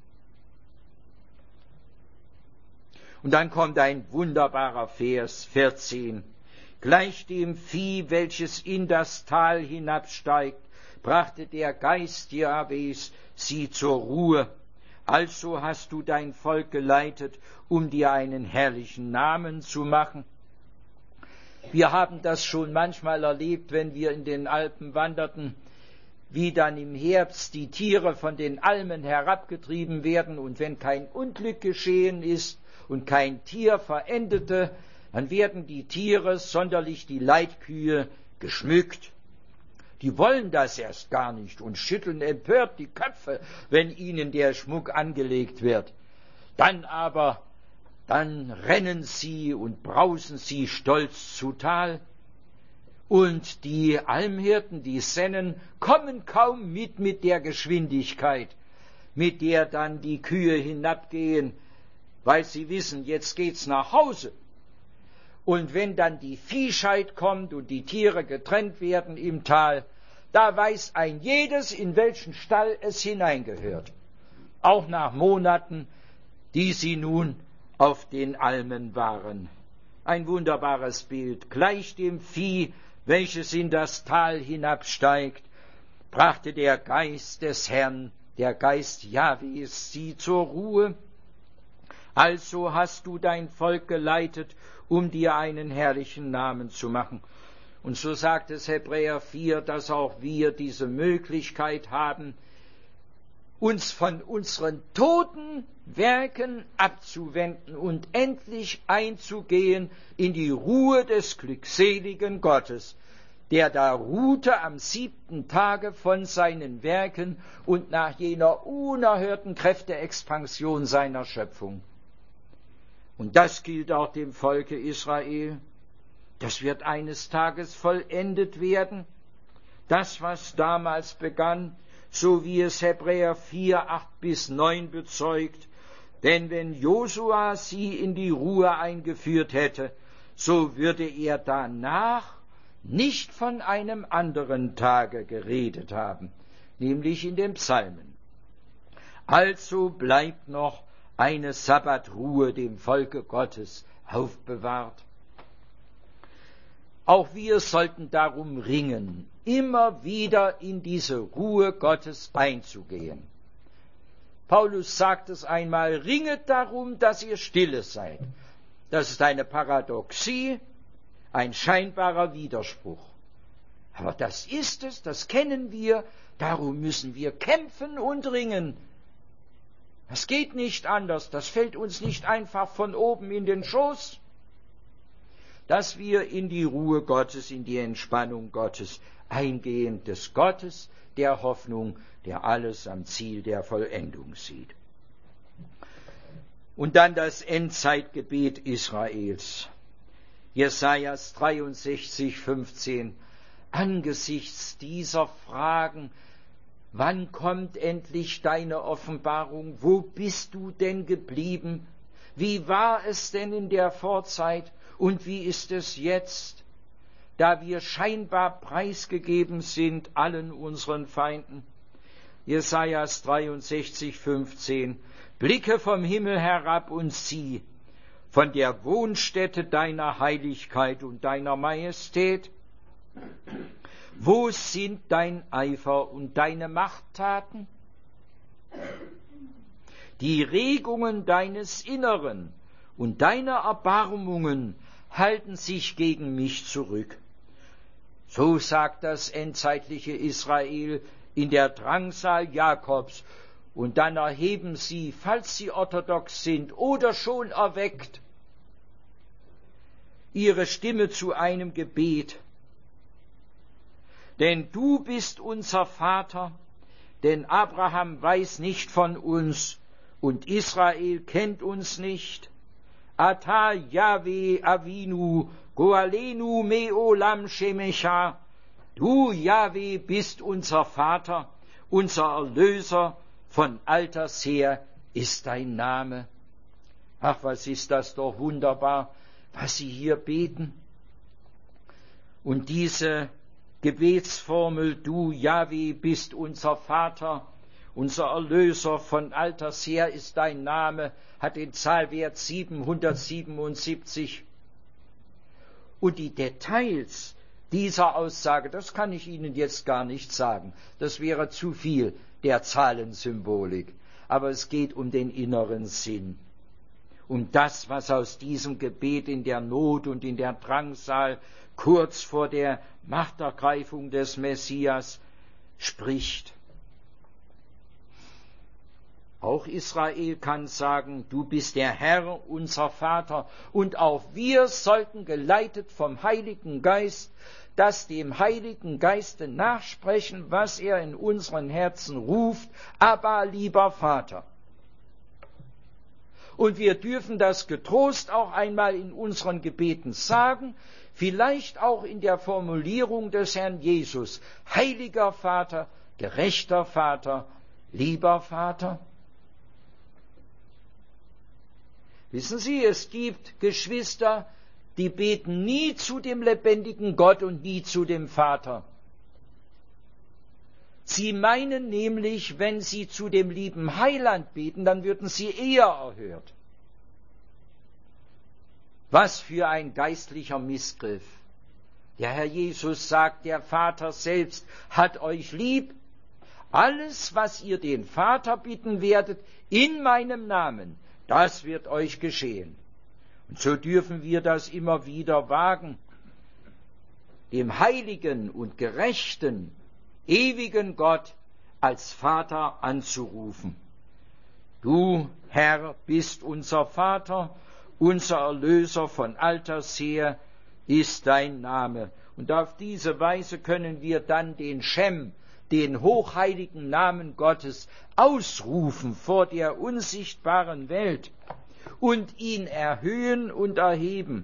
Und dann kommt ein wunderbarer Vers, vierzehn. Gleich dem Vieh, welches in das Tal hinabsteigt, brachte der Geist Jahwes sie zur Ruhe. Also hast du dein Volk geleitet, um dir einen herrlichen Namen zu machen. Wir haben das schon manchmal erlebt, wenn wir in den Alpen wanderten, wie dann im Herbst die Tiere von den Almen herabgetrieben werden, und wenn kein Unglück geschehen ist und kein Tier verendete, dann werden die Tiere, sonderlich die Leitkühe, geschmückt. Die wollen das erst gar nicht und schütteln empört die Köpfe, wenn ihnen der Schmuck angelegt wird. Dann aber, dann rennen sie und brausen sie stolz zu Tal. Und die Almhirten, die Sennen, kommen kaum mit mit der Geschwindigkeit, mit der dann die Kühe hinabgehen, weil sie wissen, jetzt geht's nach Hause. Und wenn dann die Viehscheid kommt und die Tiere getrennt werden im Tal, da weiß ein jedes, in welchen Stall es hineingehört. Auch nach Monaten, die sie nun auf den Almen waren. Ein wunderbares Bild. Gleich dem Vieh, welches in das Tal hinabsteigt, brachte der Geist des Herrn, der Geist Jahwes, sie zur Ruhe. Also hast du dein Volk geleitet, um dir einen herrlichen Namen zu machen. Und so sagt es Hebräer vier, dass auch wir diese Möglichkeit haben, uns von unseren toten Werken abzuwenden und endlich einzugehen in die Ruhe des glückseligen Gottes, der da ruhte am siebten Tage von seinen Werken und nach jener unerhörten Kräfteexpansion seiner Schöpfung. Und das gilt auch dem Volke Israel. Das wird eines Tages vollendet werden. Das, was damals begann, so wie es Hebräer vier, acht bis neun bezeugt. Denn wenn Josua sie in die Ruhe eingeführt hätte, so würde er danach nicht von einem anderen Tage geredet haben, nämlich in den Psalmen. Also bleibt noch eine Sabbatruhe dem Volke Gottes aufbewahrt. Auch wir sollten darum ringen, immer wieder in diese Ruhe Gottes einzugehen. Paulus sagt es einmal, ringet darum, dass ihr stille seid. Das ist eine Paradoxie, ein scheinbarer Widerspruch. Aber das ist es, das kennen wir, darum müssen wir kämpfen und ringen. Das geht nicht anders, das fällt uns nicht einfach von oben in den Schoß, dass wir in die Ruhe Gottes, in die Entspannung Gottes eingehen, des Gottes der Hoffnung, der alles am Ziel der Vollendung sieht. Und dann das Endzeitgebet Israels. Jesajas dreiundsechzig, fünfzehn. Angesichts dieser Fragen, wann kommt endlich deine Offenbarung? Wo bist du denn geblieben? Wie war es denn in der Vorzeit? Und wie ist es jetzt, da wir scheinbar preisgegeben sind allen unseren Feinden? Jesajas dreiundsechzig, fünfzehn. Blicke vom Himmel herab und sieh, von der Wohnstätte deiner Heiligkeit und deiner Majestät. Wo sind dein Eifer und deine Machttaten? Die Regungen deines Inneren und deine Erbarmungen halten sich gegen mich zurück. So sagt das endzeitliche Israel in der Drangsal Jakobs. Und dann erheben sie, falls sie orthodox sind oder schon erweckt, ihre Stimme zu einem Gebet. Denn du bist unser Vater, denn Abraham weiß nicht von uns und Israel kennt uns nicht. Ata Yahweh Avinu, Goalenu Meolam Shemecha. Du, Yahweh, bist unser Vater, unser Erlöser, von alters her ist dein Name. Ach, was ist das doch wunderbar, was Sie hier beten. Und diese Gebetsformel, du, Yahweh, bist unser Vater, unser Erlöser, von alters her ist dein Name, hat den Zahlwert siebenhundertsiebenundsiebzig. Und die Details dieser Aussage, das kann ich Ihnen jetzt gar nicht sagen. Das wäre zu viel der Zahlensymbolik. Aber es geht um den inneren Sinn. Um das, was aus diesem Gebet in der Not und in der Drangsal kurz vor der Machtergreifung des Messias spricht. Auch Israel kann sagen, du bist der Herr, unser Vater, und auch wir sollten geleitet vom Heiligen Geist, das dem Heiligen Geiste nachsprechen, was er in unseren Herzen ruft, aber lieber Vater. Und wir dürfen das getrost auch einmal in unseren Gebeten sagen, vielleicht auch in der Formulierung des Herrn Jesus, heiliger Vater, gerechter Vater, lieber Vater. Wissen Sie, es gibt Geschwister, die beten nie zu dem lebendigen Gott und nie zu dem Vater. Sie meinen nämlich, wenn sie zu dem lieben Heiland beten, dann würden sie eher erhört. Was für ein geistlicher Missgriff. Der Herr Jesus sagt, der Vater selbst hat euch lieb. Alles, was ihr den Vater bitten werdet, in meinem Namen, das wird euch geschehen. Und so dürfen wir das immer wieder wagen, dem heiligen und gerechten, ewigen Gott als Vater anzurufen. Du, Herr, bist unser Vater, unser Erlöser, von alters her ist dein Name. Und auf diese Weise können wir dann den Schem, den hochheiligen Namen Gottes, ausrufen vor der unsichtbaren Welt und ihn erhöhen und erheben.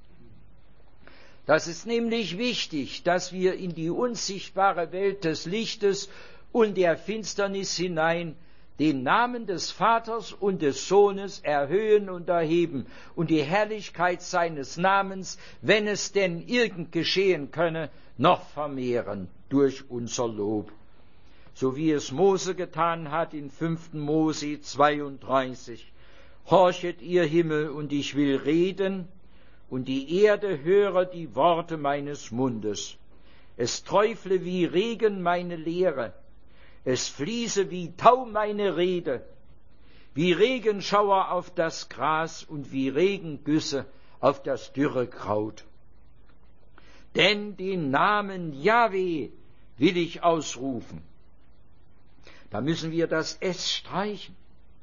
Das ist nämlich wichtig, dass wir in die unsichtbare Welt des Lichtes und der Finsternis hinein den Namen des Vaters und des Sohnes erhöhen und erheben und die Herrlichkeit seines Namens, wenn es denn irgend geschehen könne, noch vermehren durch unser Lob. So wie es Mose getan hat in fünften Mose zweiunddreißig. Horchet ihr Himmel, und ich will reden, und die Erde höre die Worte meines Mundes. Es träufle wie Regen meine Lehre, es fließe wie Tau meine Rede, wie Regenschauer auf das Gras und wie Regengüsse auf das dürre Kraut. Denn den Namen Jahwe will ich ausrufen. Da müssen wir das S streichen.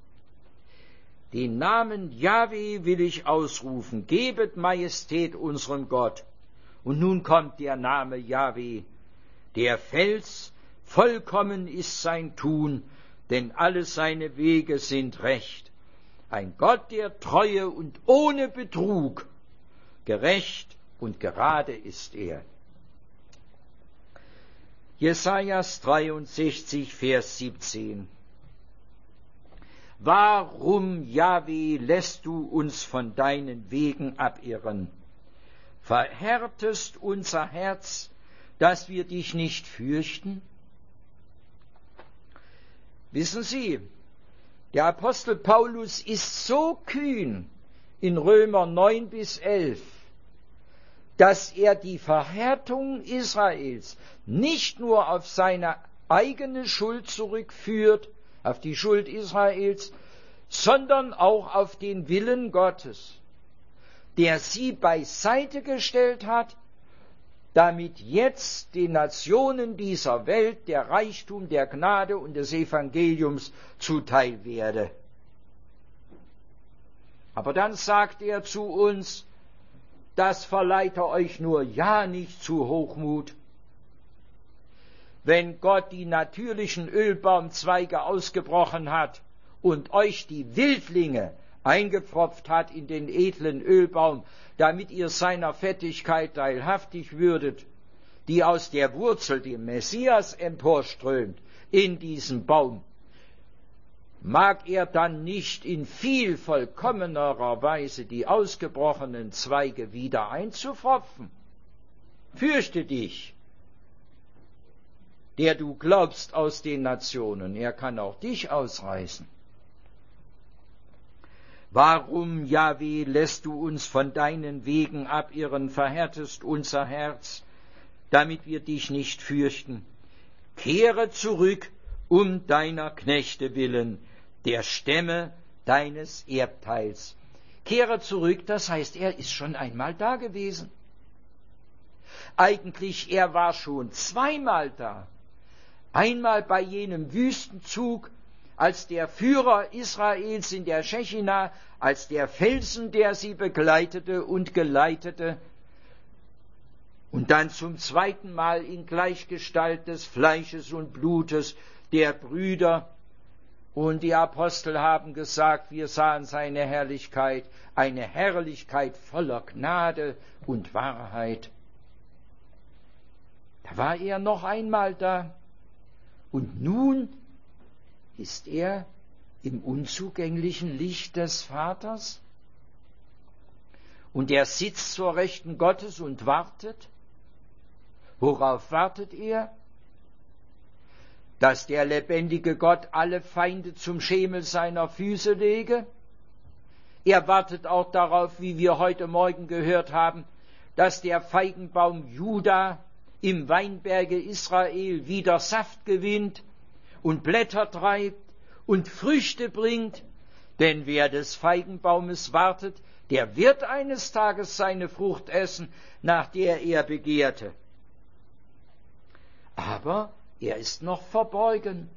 Den Namen Jahwe will ich ausrufen. Gebet Majestät unserem Gott. Und nun kommt der Name Jahwe. Der Fels, vollkommen ist sein Tun, denn alle seine Wege sind recht. Ein Gott der Treue und ohne Betrug. Gerecht und gerade ist er. Jesajas dreiundsechzig, Vers siebzehn. Warum, Jahwe, lässt du uns von deinen Wegen abirren? Verhärtest unser Herz, dass wir dich nicht fürchten? Wissen Sie, der Apostel Paulus ist so kühn in Römer neun bis elf, dass er die Verhärtung Israels nicht nur auf seine eigene Schuld zurückführt, auf die Schuld Israels, sondern auch auf den Willen Gottes, der sie beiseite gestellt hat, damit jetzt den Nationen dieser Welt der Reichtum der Gnade und des Evangeliums zuteil werde. Aber dann sagt er zu uns, das verleiht euch nur ja nicht zu Hochmut. Wenn Gott die natürlichen Ölbaumzweige ausgebrochen hat und euch die Wildlinge eingepfropft hat in den edlen Ölbaum, damit ihr seiner Fettigkeit teilhaftig würdet, die aus der Wurzel, dem Messias, emporströmt in diesem Baum, mag er dann nicht in viel vollkommenerer Weise die ausgebrochenen Zweige wieder einzupfropfen? Fürchte dich, der du glaubst aus den Nationen, er kann auch dich ausreißen. Warum, Jahwe, lässt du uns von deinen Wegen abirren, verhärtest unser Herz, damit wir dich nicht fürchten? Kehre zurück um deiner Knechte willen, der Stämme deines Erbteils. Kehre zurück, das heißt, er ist schon einmal da gewesen. Eigentlich, er war schon zweimal da. Einmal bei jenem Wüstenzug, als der Führer Israels in der Schechina, als der Felsen, der sie begleitete und geleitete, und dann zum zweiten Mal in Gleichgestalt des Fleisches und Blutes der Brüder. Und die Apostel haben gesagt, wir sahen seine Herrlichkeit, eine Herrlichkeit voller Gnade und Wahrheit. Da war er noch einmal da. Und nun ist er im unzugänglichen Licht des Vaters und er sitzt zur Rechten Gottes und wartet. Worauf wartet er? Dass der lebendige Gott alle Feinde zum Schemel seiner Füße lege? Er wartet auch darauf, wie wir heute Morgen gehört haben, dass der Feigenbaum Juda im Weinberge Israel wieder Saft gewinnt und Blätter treibt und Früchte bringt, denn wer des Feigenbaumes wartet, der wird eines Tages seine Frucht essen, nach der er begehrte. Aber er ist noch verborgen.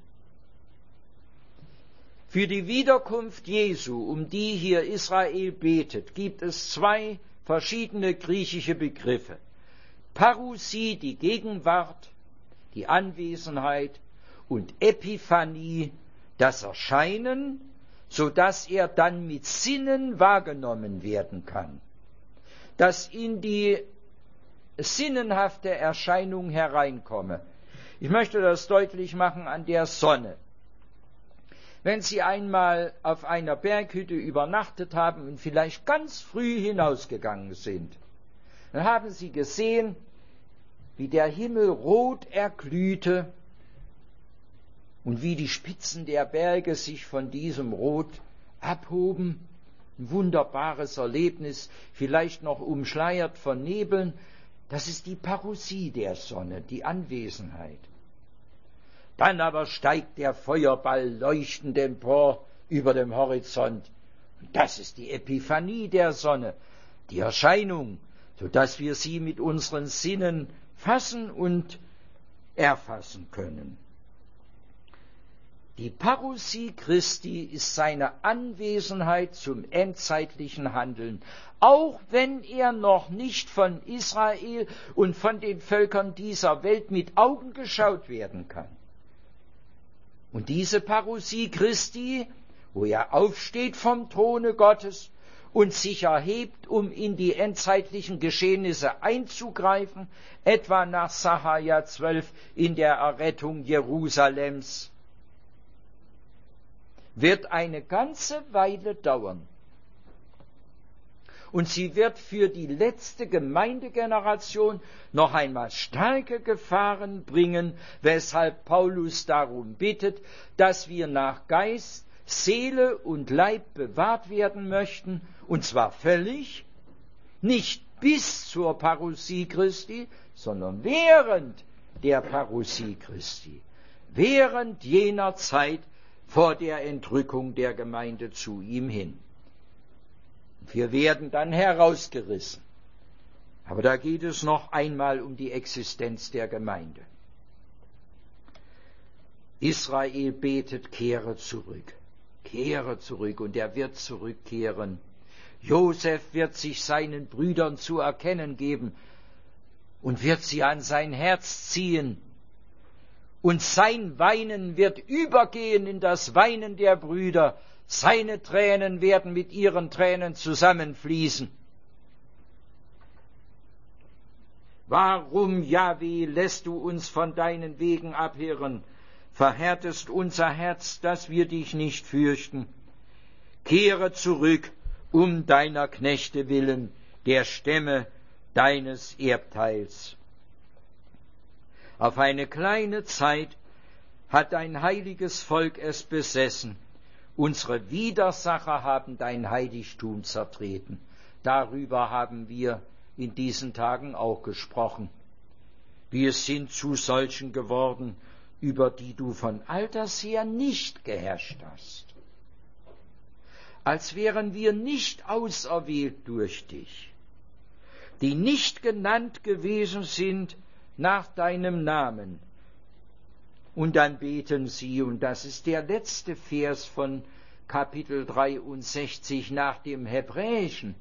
Für die Wiederkunft Jesu, um die hier Israel betet, gibt es zwei verschiedene griechische Begriffe. Parousie, die Gegenwart, die Anwesenheit, und Epiphanie, das Erscheinen, so dass er dann mit Sinnen wahrgenommen werden kann, dass in die sinnenhafte Erscheinung hereinkomme. Ich möchte das deutlich machen an der Sonne. Wenn Sie einmal auf einer Berghütte übernachtet haben und vielleicht ganz früh hinausgegangen sind, dann haben Sie gesehen, wie der Himmel rot erglühte und wie die Spitzen der Berge sich von diesem Rot abhoben. Ein wunderbares Erlebnis, vielleicht noch umschleiert von Nebeln. Das ist die Parousie der Sonne, die Anwesenheit. Dann aber steigt der Feuerball leuchtend empor über dem Horizont. Und das ist die Epiphanie der Sonne, die Erscheinung, sodass wir sie mit unseren Sinnen fassen und erfassen können. Die Parousie Christi ist seine Anwesenheit zum endzeitlichen Handeln, auch wenn er noch nicht von Israel und von den Völkern dieser Welt mit Augen geschaut werden kann. Und diese Parousie Christi, wo er aufsteht vom Throne Gottes und sich erhebt, um in die endzeitlichen Geschehnisse einzugreifen, etwa nach Sacharja zwölf in der Errettung Jerusalems, wird eine ganze Weile dauern. Und sie wird für die letzte Gemeindegeneration noch einmal starke Gefahren bringen, weshalb Paulus darum bittet, dass wir nach Geist, Seele und Leib bewahrt werden möchten, und zwar völlig, nicht bis zur Parousie Christi, sondern während der Parousie Christi, während jener Zeit vor der Entrückung der Gemeinde zu ihm hin. Wir werden dann herausgerissen. Aber da geht es noch einmal um die Existenz der Gemeinde. Israel betet, kehre zurück, kehre zurück, und er wird zurückkehren. Josef wird sich seinen Brüdern zu erkennen geben und wird sie an sein Herz ziehen. Und sein Weinen wird übergehen in das Weinen der Brüder. Seine Tränen werden mit ihren Tränen zusammenfließen. Warum, Jahwe, lässt du uns von deinen Wegen abirren? Verhärtest unser Herz, dass wir dich nicht fürchten. Kehre zurück, um deiner Knechte willen, der Stämme deines Erbteils. Auf eine kleine Zeit hat dein heiliges Volk es besessen. Unsere Widersacher haben dein Heiligtum zertreten. Darüber haben wir in diesen Tagen auch gesprochen. Wir sind zu solchen geworden, über die du von alters her nicht geherrscht hast. Als wären wir nicht auserwählt durch dich, die nicht genannt gewesen sind nach deinem Namen. Und dann beten sie, und das ist der letzte Vers von Kapitel dreiundsechzig nach dem Hebräischen,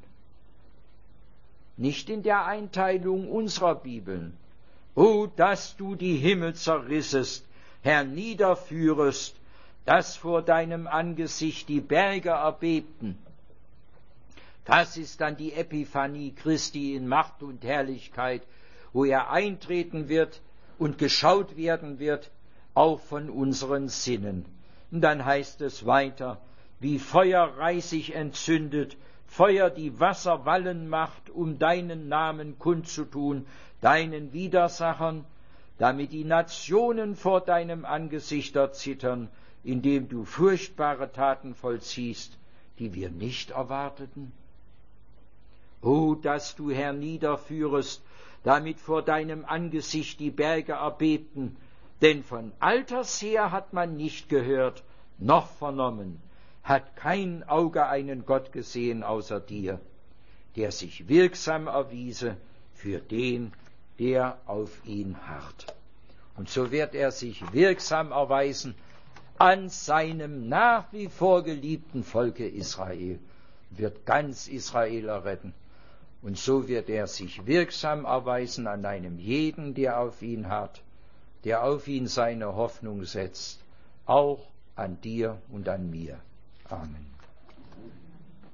nicht in der Einteilung unserer Bibeln. O, dass du die Himmel zerrissest, herniederführest, dass vor deinem Angesicht die Berge erbebten. Das ist dann die Epiphanie Christi in Macht und Herrlichkeit, wo er eintreten wird und geschaut werden wird, auch von unseren Sinnen. Und dann heißt es weiter, wie Feuer reisig entzündet, Feuer, die Wasser wallen macht, um deinen Namen kundzutun, deinen Widersachern, damit die Nationen vor deinem Angesicht erzittern, indem du furchtbare Taten vollziehst, die wir nicht erwarteten. O, dass du herniederführest, damit vor deinem Angesicht die Berge erbebten, denn von alters her hat man nicht gehört, noch vernommen, hat kein Auge einen Gott gesehen außer dir, der sich wirksam erwiese für den, der auf ihn harrt. Und so wird er sich wirksam erweisen an seinem nach wie vor geliebten Volke Israel, wird ganz Israel erretten. Und so wird er sich wirksam erweisen an einem jeden, der auf ihn hat, der auf ihn seine Hoffnung setzt, auch an dir und an mir. Amen.